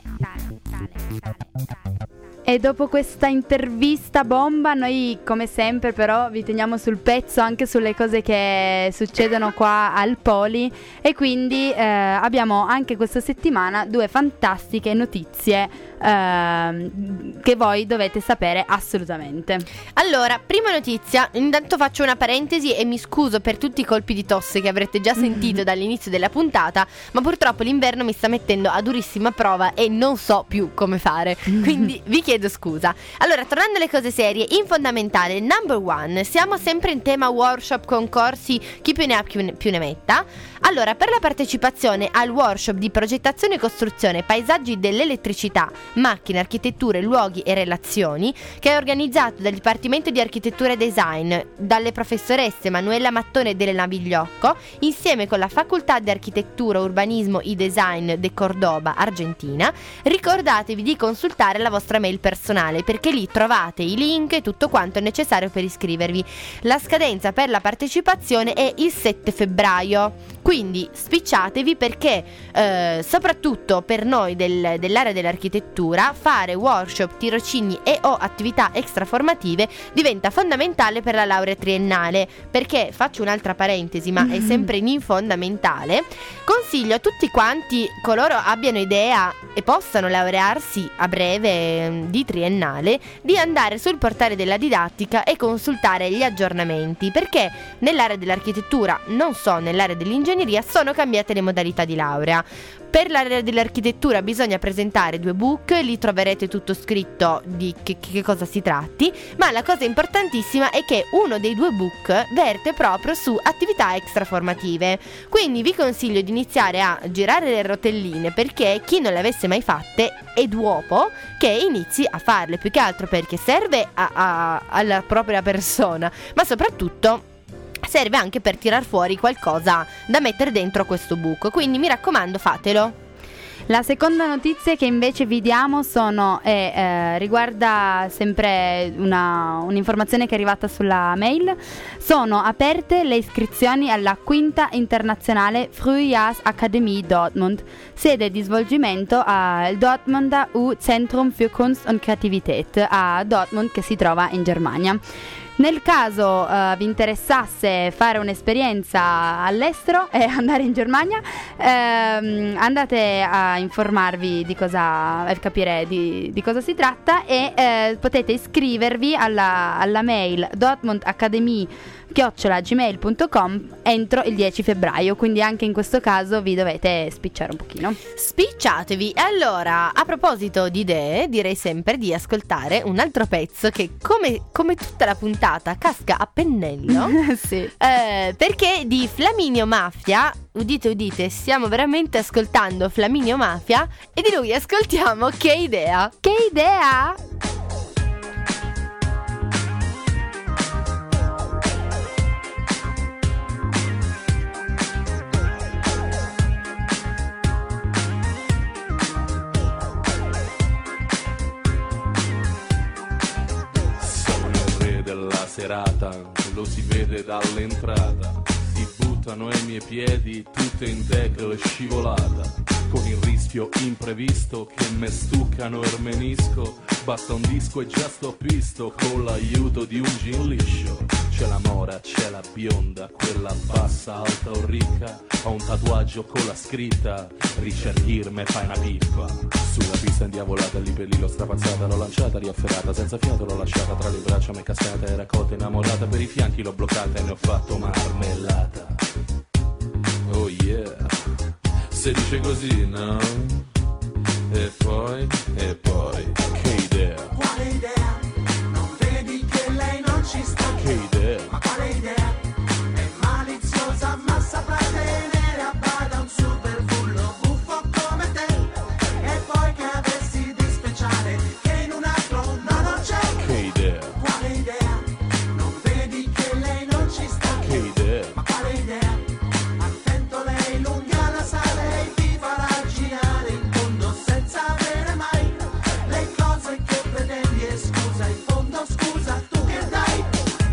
E dopo questa intervista bomba, noi come sempre però vi teniamo sul pezzo anche sulle cose che succedono qua al Poli, e quindi abbiamo anche questa settimana 2 fantastiche notizie che voi dovete sapere assolutamente. Allora, prima notizia, intanto faccio una parentesi e mi scuso per tutti i colpi di tosse che avrete già sentito dall'inizio della puntata, ma purtroppo l'inverno mi sta mettendo a durissima prova e non so più come fare, quindi vi chiedo scusa. Allora, tornando alle cose serie, in fondamentale number 1, siamo sempre in tema workshop, concorsi, chi più ne ha più ne metta. Allora, per la partecipazione al workshop di progettazione e costruzione paesaggi dell'elettricità, macchine, architetture, luoghi e relazioni, che è organizzato dal Dipartimento di Architettura e Design, dalle professoresse Manuela Mattone e Elena Vigliocco, insieme con la Facoltà di Architettura, Urbanismo e Design de Cordoba, Argentina, ricordatevi di consultare la vostra mail personale, perché lì trovate i link e tutto quanto è necessario per iscrivervi. La scadenza per la partecipazione è il 7 febbraio, quindi spicciatevi, perché soprattutto per noi dell'area dell'architettura fare workshop, tirocini e o attività extraformative diventa fondamentale per la laurea triennale, perché faccio un'altra parentesi, ma è sempre in fondamentale. Consiglio a tutti quanti coloro abbiano idea e possano laurearsi a breve di triennale di andare sul portale della didattica e consultare gli aggiornamenti, perché nell'area dell'architettura, non so nell'area dell'ingegneria, sono cambiate le modalità di laurea. Per l'area dell'architettura bisogna presentare 2 book, lì troverete tutto scritto di che cosa si tratti, ma la cosa importantissima è che uno dei 2 book verte proprio su attività extraformative, quindi vi consiglio di iniziare a girare le rotelline, perché chi non le avesse mai fatte è d'uopo che inizi a farle, più che altro perché serve alla propria persona, ma soprattutto serve anche per tirar fuori qualcosa da mettere dentro questo book, quindi mi raccomando, fatelo. La seconda notizia che invece vi diamo riguarda sempre un'informazione che è arrivata sulla mail. Sono aperte le iscrizioni alla 5ª internazionale Frühjahrsakademie Dortmund, sede di svolgimento al Dortmunder U-Zentrum für Kunst und Kreativität a Dortmund, che si trova in Germania. Nel caso vi interessasse fare un'esperienza all'estero e andare in Germania, andate a informarvi a capire di cosa si tratta, e potete iscrivervi alla mail dortmundacademie@gmail.com entro il 10 febbraio, quindi anche in questo caso vi dovete spicciare un pochino. Spicciatevi. Allora, a proposito di idee, direi sempre di ascoltare un altro pezzo che come tutta la puntata casca a pennello. Sì. Perché di Flaminio Mafia, udite udite, stiamo veramente ascoltando Flaminio Mafia, e di lui ascoltiamo Che idea. Che idea? Serata, lo si vede dall'entrata, si buttano ai miei piedi tutte in tackle scivolata, con il rischio imprevisto che me stuccano e ermenisco, basta un disco e già sto pisto con l'aiuto di un gin liscio. C'è la mora, c'è la bionda, quella bassa, alta o ricca, ho un tatuaggio con la scritta Richard Gere me fai una pippa. Sulla pista indiavolata, lì per lì l'ho strapazzata, l'ho lanciata, riafferrata, senza fiato l'ho lasciata, tra le braccia m'è cascata, era cotta innamorata, per i fianchi l'ho bloccata e ne ho fatto marmellata. Oh yeah, se dice così, no? E poi, che idea? Quale idea? Non vedi che lei non ci sta? Che idea? Ma quale idea? È maliziosa ma saprà tenere a bada un super bullo buffo come te. E poi che avessi di speciale che in un altro non c'è. Che idea? Quale idea? Non vedi che lei non ci sta? Che idea? Ma quale idea? Attento, lei lunga la sala e ti farà girare in fondo senza avere mai le cose che pretendi. E scusa, in fondo scusa, tu che dai?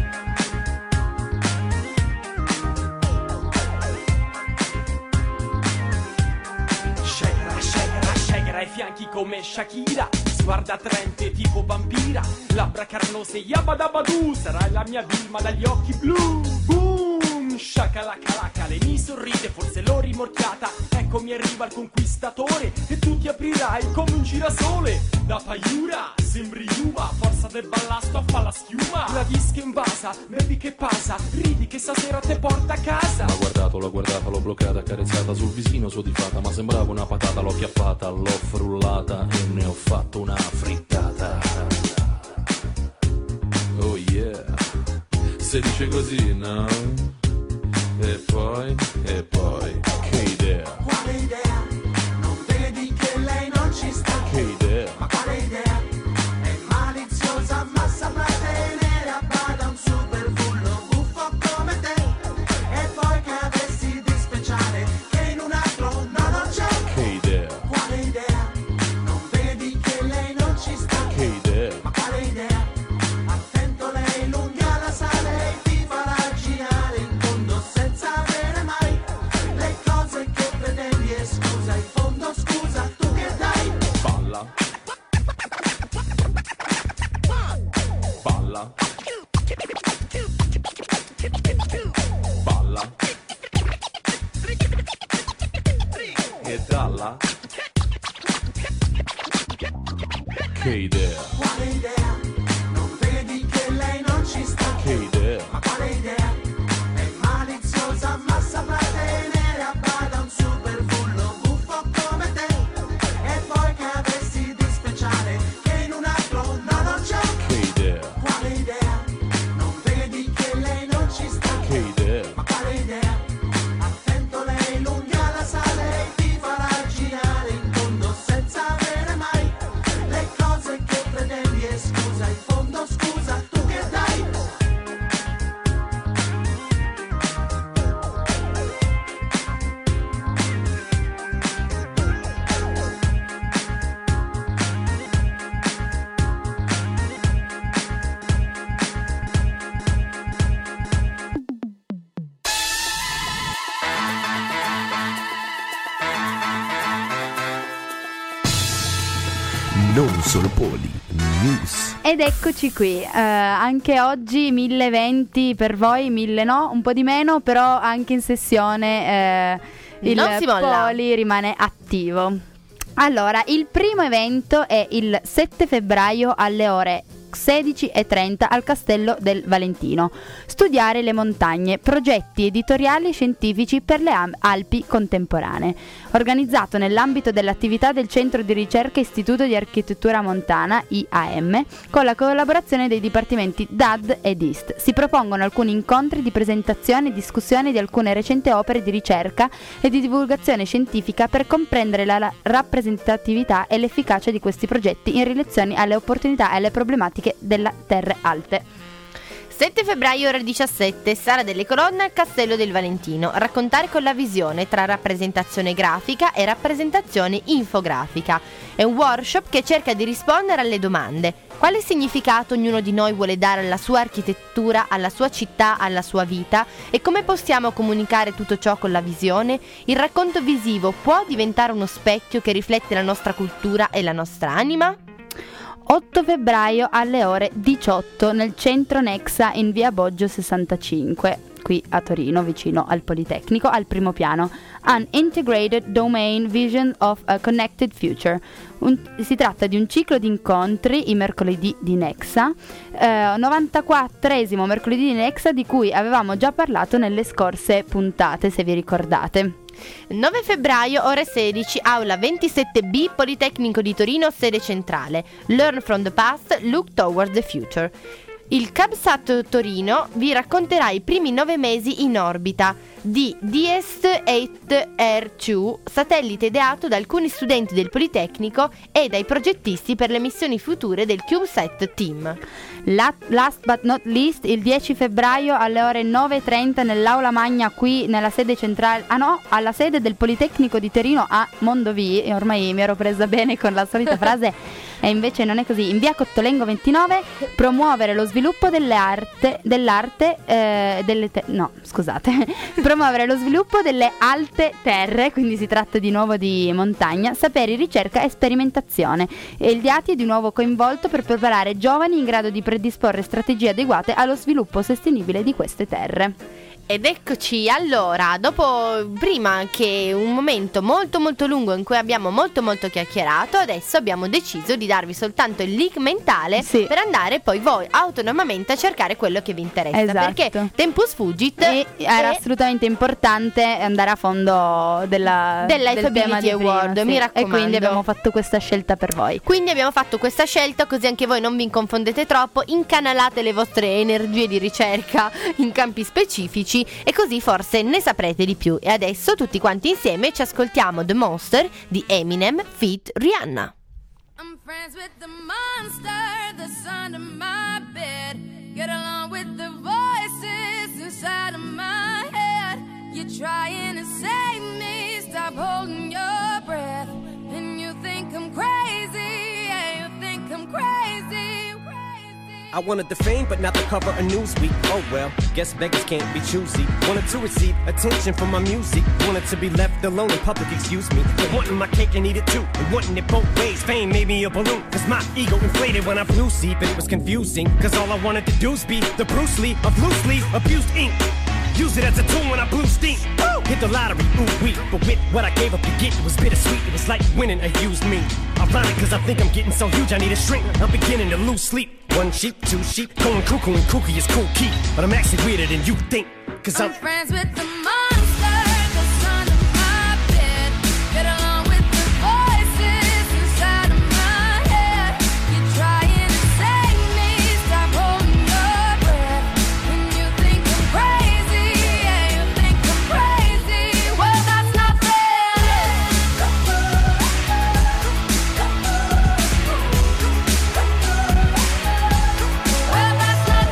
Shakera ai fianchi come Shakira, sguarda attraente tipo vampira, labbra carnose yabadabadu, sarai la mia Vilma dagli occhi blu. Boom, shakalaka, lei mi sorride, forse l'ho rimorchiata, eccomi arriva il conquistatore e tu ti aprirai come un girasole. Da Paiura sembri Yuma, forza del ballasto fa la schiuma, la disca invasa, baby che pasa, ridi che stasera te porta a casa. L'ho guardata, l'ho bloccata, accarezzata sul visino sudifata, ma sembrava una patata, l'ho chiappata, l'ho frullata e ne ho fatto una frittata. Oh yeah, se dice così, no? E poi, che idea? Quale idea? Non vedi che lei non ci sta? Che idea? Ma quale idea? È maliziosa ma saprà tenere a bada un super bullo buffo come te. E poi che avessi di speciale che in un altro non c'è. Che idea? Quale idea? Non vedi che lei non ci sta? Che idea? che dalla? Che idea? Quale idea? Non vedi che lei non ci sta? Che idea? Ma quale idea? È maliziosa ma saprà tenere a bada un super bullo buffo come te. E poi che avresti di speciale che in un altro non c'è? Che idea? Quale idea? Non vedi che lei non ci sta? Che idea? Ma quale idea? Attento, lei l'unghia la sale e ti farà girare in fondo senza avere mai le cose che pretendi. E scusa, in fondo scusa, tu che dai? Non solo Poli, news. Ed eccoci qui, anche oggi 1020 per voi, 1000 no, un po' di meno, però anche in sessione il Non si molla. Poli rimane attivo. Allora, il primo evento è il 7 febbraio alle ore 16:30 al Castello del Valentino. Studiare le montagne, progetti editoriali e scientifici per le Alpi contemporanee. Organizzato nell'ambito dell'attività del Centro di Ricerca Istituto di Architettura Montana, IAM, con la collaborazione dei dipartimenti DAD ed IST. Si propongono alcuni incontri di presentazione e discussione di alcune recenti opere di ricerca e di divulgazione scientifica per comprendere la rappresentatività e l'efficacia di questi progetti in relazione alle opportunità e alle problematiche delle terre alte. 7 febbraio ore 17, Sala delle Colonne al Castello del Valentino. Raccontare con la visione tra rappresentazione grafica e rappresentazione infografica. È un workshop che cerca di rispondere alle domande. Quale significato ognuno di noi vuole dare alla sua architettura, alla sua città, alla sua vita? E come possiamo comunicare tutto ciò con la visione? Il racconto visivo può diventare uno specchio che riflette la nostra cultura e la nostra anima? 8 febbraio alle ore 18 nel centro Nexa in via Boggio 65, qui a Torino, vicino al Politecnico, al primo piano. An Integrated Domain Vision of a Connected Future. Si tratta di un ciclo di incontri, i mercoledì di Nexa, 94esimo mercoledì di Nexa, di cui avevamo già parlato nelle scorse puntate, se vi ricordate. 9 febbraio, ore 16, aula 27B, Politecnico di Torino, sede centrale. Learn from the past, look towards the future. Il CubeSat Torino vi racconterà i primi 9 mesi in orbita di DIEST-8R2, satellite ideato da alcuni studenti del Politecnico e dai progettisti per le missioni future del CubeSat Team. Last but not least, il 10 febbraio alle ore 9:30 nell'aula magna qui nella sede centrale, alla sede del Politecnico di Torino a Mondovì, e ormai mi ero presa bene con la solita frase e invece non è così. In via Cottolengo 29, promuovere lo sviluppo promuovere lo sviluppo delle alte terre, quindi si tratta di nuovo di montagna, saperi, ricerca e sperimentazione. E il DIATI è di nuovo coinvolto per preparare giovani in grado di predisporre strategie adeguate allo sviluppo sostenibile di queste terre. Ed eccoci, allora, prima che un momento molto molto lungo in cui abbiamo molto chiacchierato, adesso abbiamo deciso di darvi soltanto il link mentale, sì, per andare poi voi autonomamente a cercare quello che vi interessa. Esatto. Perché tempus fugit era assolutamente importante andare a fondo del tema di Award, prima, mi raccomando. E quindi abbiamo fatto questa scelta per voi. Quindi abbiamo fatto questa scelta così anche voi non vi confondete troppo, incanalate le vostre energie di ricerca in campi specifici e così forse ne saprete di più. E adesso tutti quanti insieme ci ascoltiamo The Monster di Eminem feat. Rihanna. I'm friends with the monster that's under my bed. Get along with the voices inside of my head. You're trying to save me, stop holding your breath. And you think I'm crazy, yeah, you think I'm crazy. I wanted the fame, but not the cover of Newsweek. Oh well, guess beggars can't be choosy. Wanted to receive attention from my music. Wanted to be left alone in public, excuse me. But wanting my cake and eat it too. And wanting it both ways. Fame made me a balloon. Cause my ego inflated when I flew see. But it was confusing. Cause all I wanted to do was be the Bruce Lee of loosely abused ink. Use it as a tool when I blew steam. Woo! hit the lottery, ooh wee. But with what I gave up to get, it was bittersweet. It was like winning a used me. Ironic, cause I think I'm getting so huge I need a shrink. I'm beginning to lose sleep. One sheep, two sheep, going cuckoo and kooky is cool key. But I'm actually weirder than you think, cause I'm friends with the monster that's under my bed. Get along with the voices inside of my head. You're trying to save me, stop holding your breath. When you think I'm crazy, yeah, you think I'm crazy. Well, that's not fair. Well, that's not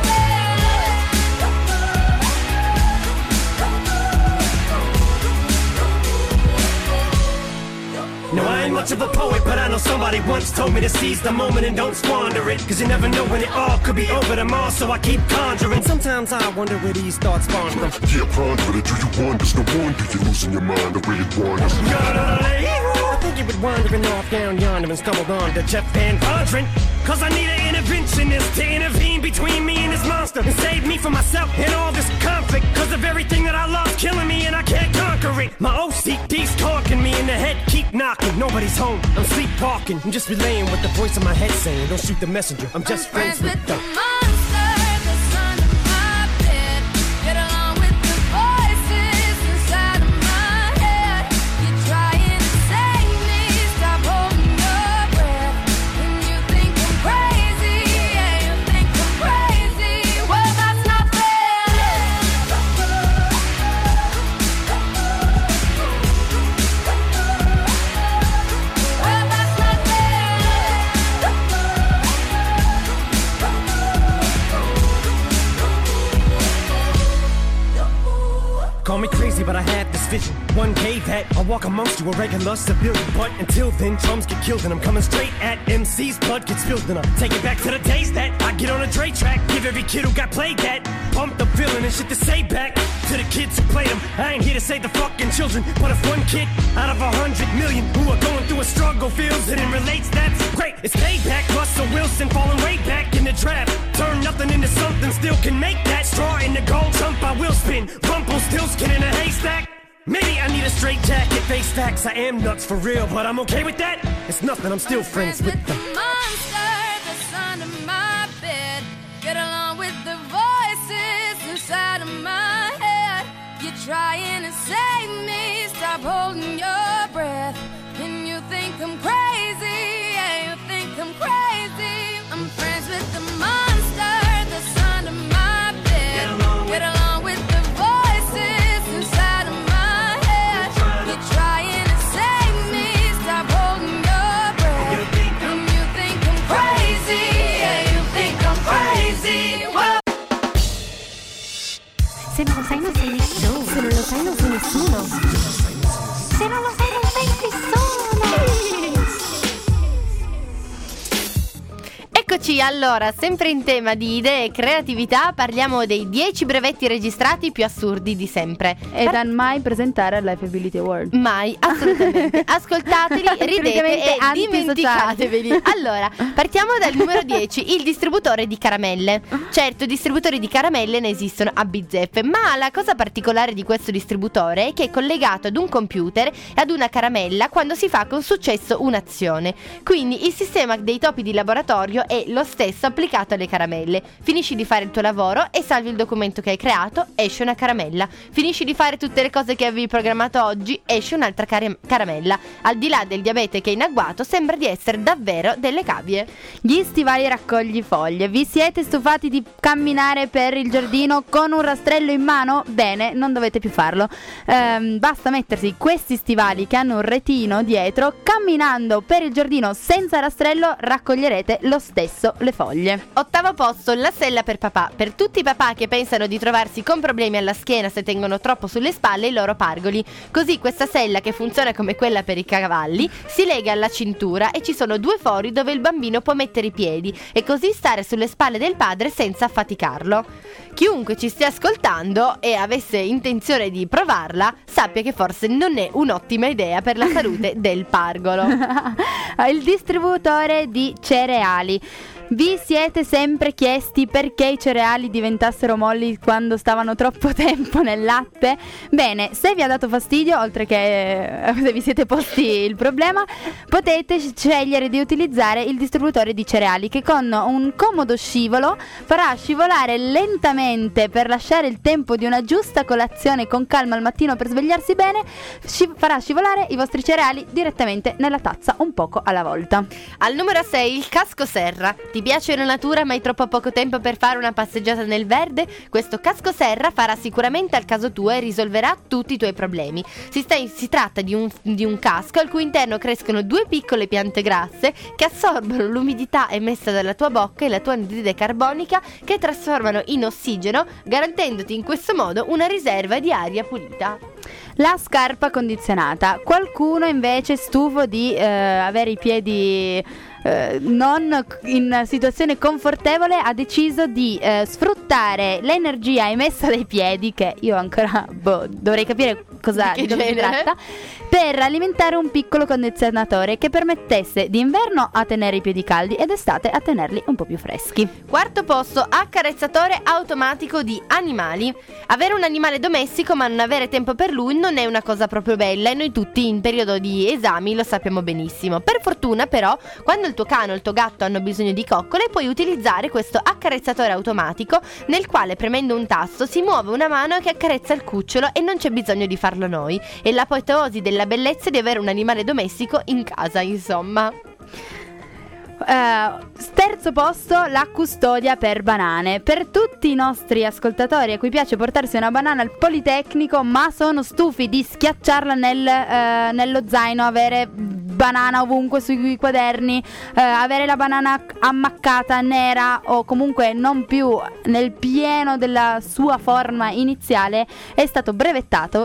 No, I ain't much of a poet, but I know somebody once told me to seize the moment and don't squander it. Cause you never know when it all could be over tomorrow, so I keep conjuring. Sometimes I wonder where these thoughts spawn from. Yeah, ponder it, do you wonder? No wonder you're losing your mind the way it wanders. I think you were wandering off down yonder and stumbled on to Jeff Van Vondren. Cause I need an interventionist to intervene between me and this monster and save me from myself and all this conflict. Cause of everything that I love's killing me and I can't conquer it. My OCD's talking me in the head, keep knocking. Nobody's home, I'm sleepwalking. I'm just relaying what the voice in my head saying. Don't shoot the messenger, I'm just friends with the monster that's under my bed. Get along with the voices inside of my head. You're trying to save me, stop holding your breath. When you think I'm crazy, yeah, you think I'm crazy. Well, that's not fair. Well, that's not Call me crazy, but I had this vision. One day that I'll walk amongst you, a regular civilian. But until then, drums get killed and I'm coming straight at MC's blood gets spilled. And I'll take it back to the days that I get on a Dre track. Give every kid who got played that. Pump the villain and shit to say back to the kids who played them. I ain't here to save the fucking children, but if one kid out of 100 million who are going through a struggle feels it and relates, that's great. It's payback. Russell Wilson falling way back in the draft. Turn nothing into something, still can make that. Straw in the gold jump, I will spin. Rumpelstiltskin in a haystack. Maybe I need a straight jacket, face facts. I am nuts for real, but I'm okay with that. It's nothing, I'm still friends with the monster that's under my bed. Get along with the voices inside of my head. You're trying to save me, stop holding your breath. When you think I'm crazy, yeah, you think I'm crazy. I'm friends with the monster that's under my bed. Get along with the voices inside of my head. You're trying to save me, stop holding your breath. When you think I'm crazy, yeah, you think I'm crazy. Whoa. Se non lo sai non sei nessuno. Se non lo sai non sei nessuno. Se non lo sai non sei nessuno. Eccoci, allora, sempre in tema di idee e creatività, parliamo dei 10 brevetti registrati più assurdi di sempre. E da mai presentare all'F-Ability Award. Mai, assolutamente. Ascoltateli, ridete e dimenticateveli. Allora, partiamo dal numero 10, il distributore di caramelle. Certo, distributori di caramelle ne esistono a bizzeffe, ma la cosa particolare di questo distributore è che è collegato ad un computer e ad una caramella quando si fa con successo un'azione. Quindi il sistema dei topi di laboratorio è lo stesso applicato alle caramelle. Finisci di fare il tuo lavoro e salvi il documento che hai creato, esce una caramella. Finisci di fare tutte le cose che avevi programmato oggi, esce un'altra caramella. Al di là del diabete che è in agguato, sembra di essere davvero delle cavie. Gli stivali raccogli-foglie. Vi siete stufati di camminare per il giardino con un rastrello in mano? Bene, non dovete più farlo. Basta mettersi questi stivali che hanno un retino dietro. Camminando per il giardino senza rastrello raccoglierete lo stesso le foglie. Ottavo posto, la sella per papà. Per tutti i papà che pensano di trovarsi con problemi alla schiena se tengono troppo sulle spalle i loro pargoli. Così questa sella, che funziona come quella per i cavalli, si lega alla cintura e ci sono due fori dove il bambino può mettere i piedi e così stare sulle spalle del padre senza affaticarlo. Chiunque ci stia ascoltando e avesse intenzione di provarla, sappia che forse non è un'ottima idea per la salute del pargolo. Il distributore di cereali. Vi siete sempre chiesti perché i cereali diventassero molli quando stavano troppo tempo nel latte? Bene, se vi ha dato fastidio, oltre che se vi siete posti il problema, potete scegliere di utilizzare il distributore di cereali, che con un comodo scivolo farà scivolare lentamente, per lasciare il tempo di una giusta colazione con calma al mattino per svegliarsi bene, farà scivolare i vostri cereali direttamente nella tazza, un poco alla volta. Al numero 6, il casco serra. Ti piace la natura ma hai troppo poco tempo per fare una passeggiata nel verde? Questo casco serra farà sicuramente al caso tuo e risolverà tutti i tuoi problemi. Si tratta di un casco al cui interno crescono 2 piccole piante grasse che assorbono l'umidità emessa dalla tua bocca e la tua anidride carbonica, che trasformano in ossigeno, garantendoti in questo modo una riserva di aria pulita. La scarpa condizionata. Qualcuno invece, stufo di avere i piedi non in situazione confortevole, ha deciso di sfruttare l'energia emessa dai piedi, che io ancora dovrei capire di cosa si tratta, per alimentare un piccolo condizionatore che permettesse d'inverno a tenere i piedi caldi ed estate a tenerli un po' più freschi. Quarto posto, accarezzatore automatico di animali. Avere un animale domestico ma non avere tempo per lui non è una cosa proprio bella, e noi tutti in periodo di esami lo sappiamo benissimo. Per fortuna però, quando il tuo cane o il tuo gatto hanno bisogno di coccole, puoi utilizzare questo accarezzatore automatico, nel quale premendo un tasto si muove una mano che accarezza il cucciolo e non c'è bisogno di farlo noi. E l'apoteosi della bellezza di avere un animale domestico in casa, insomma. Terzo posto, la custodia per banane. Per tutti i nostri ascoltatori a cui piace portarsi una banana al Politecnico ma sono stufi di schiacciarla nello zaino, avere banana ovunque sui quaderni, avere la banana ammaccata, nera o comunque non più nel pieno della sua forma iniziale, è stata brevettata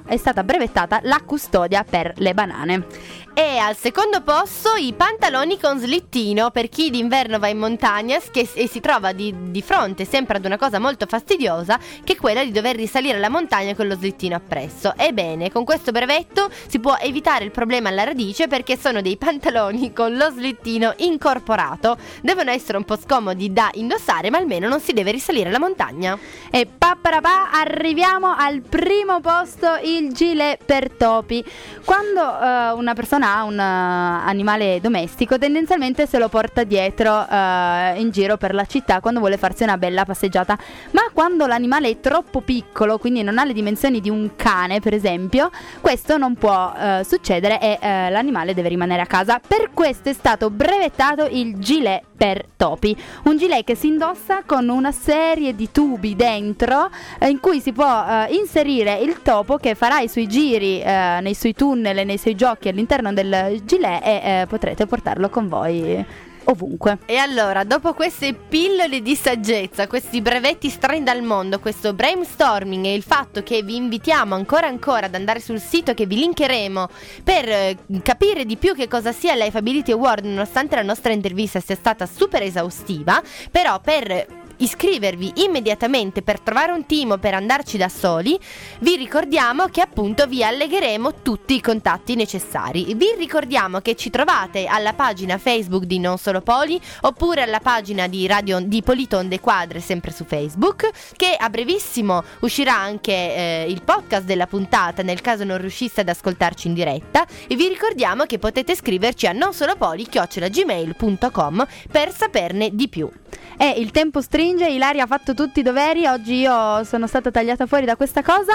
la custodia per le banane. E al secondo posto, i pantaloni con slittino per chi d'inverno va in montagna e si trova di fronte sempre ad una cosa molto fastidiosa, che è quella di dover risalire la montagna con lo slittino appresso. Ebbene, con questo brevetto si può evitare il problema alla radice, perché sono dei pantaloni con lo slittino incorporato. Devono essere un po' scomodi da indossare, ma almeno non si deve risalire la montagna. E papparapà, arriviamo al primo posto, il gilet per topi. Quando una persona ha un animale domestico, tendenzialmente se lo porta dietro in giro per la città quando vuole farsi una bella passeggiata, ma quando l'animale è troppo piccolo, quindi non ha le dimensioni di un cane per esempio, questo non può succedere e l'animale deve rimanere a casa. Per questo è stato brevettato il gilet per topi, un gilet che si indossa con una serie di tubi dentro, in cui si può inserire il topo, che farà i suoi giri nei suoi tunnel e nei suoi giochi all'interno del gilet, e potrete portarlo con voi ovunque. E allora, dopo queste pillole di saggezza, questi brevetti strani dal mondo, questo brainstorming e il fatto che vi invitiamo ancora ad andare sul sito che vi linkeremo per capire di più che cosa sia Life Ability Award, nonostante la nostra intervista sia stata super esaustiva, però per iscrivervi immediatamente, per trovare un team o per andarci da soli, vi ricordiamo che appunto vi allegheremo tutti i contatti necessari. Vi ricordiamo che ci trovate alla pagina Facebook di Non Solo Poli, oppure alla pagina di Radio di Polito Onde Quadre, sempre su Facebook, che a brevissimo uscirà anche il podcast della puntata nel caso non riusciste ad ascoltarci in diretta. E vi ricordiamo che potete scriverci a nonsolopoli@gmail.com per saperne di più. Il tempo stringe, Ilaria ha fatto tutti i doveri, oggi io sono stata tagliata fuori da questa cosa.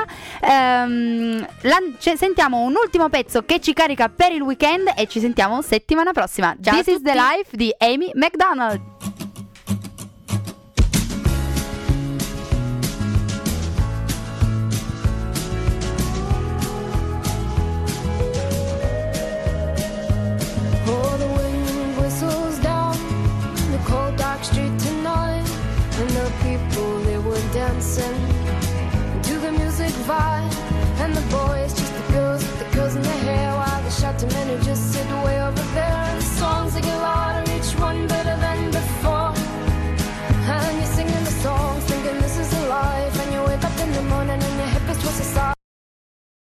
Sentiamo un ultimo pezzo che ci carica per il weekend e ci sentiamo settimana prossima. Ciao. This is the life di Amy McDonald.